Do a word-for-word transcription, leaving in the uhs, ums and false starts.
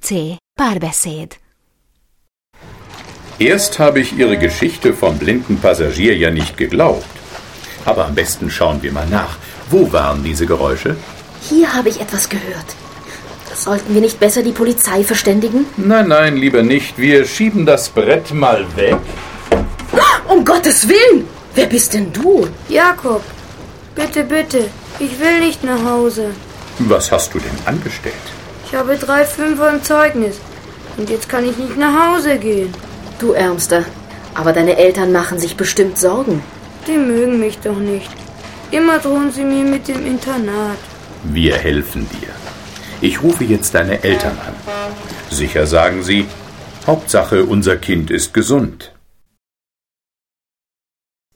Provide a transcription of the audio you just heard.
C. Párbeszéd. Erst habe ich Ihre Geschichte vom blinden Passagier ja nicht geglaubt. Aber am besten schauen wir mal nach. Wo waren diese Geräusche? Hier habe ich etwas gehört. Sollten wir nicht besser die Polizei verständigen? Nein, nein, lieber nicht. Wir schieben das Brett mal weg. Um Gottes Willen! Wer bist denn du? Jakob, bitte, bitte. Ich will nicht nach Hause. Was hast du denn angestellt? Ich habe drei Fünfer im Zeugnis. Und jetzt kann ich nicht nach Hause gehen. Du Ärmster. Aber deine Eltern machen sich bestimmt Sorgen. Die mögen mich doch nicht. Immer drohen sie mir mit dem Internat. Wir helfen dir. Ich rufe jetzt deine Eltern an. Sicher sagen sie, Hauptsache unser Kind ist gesund.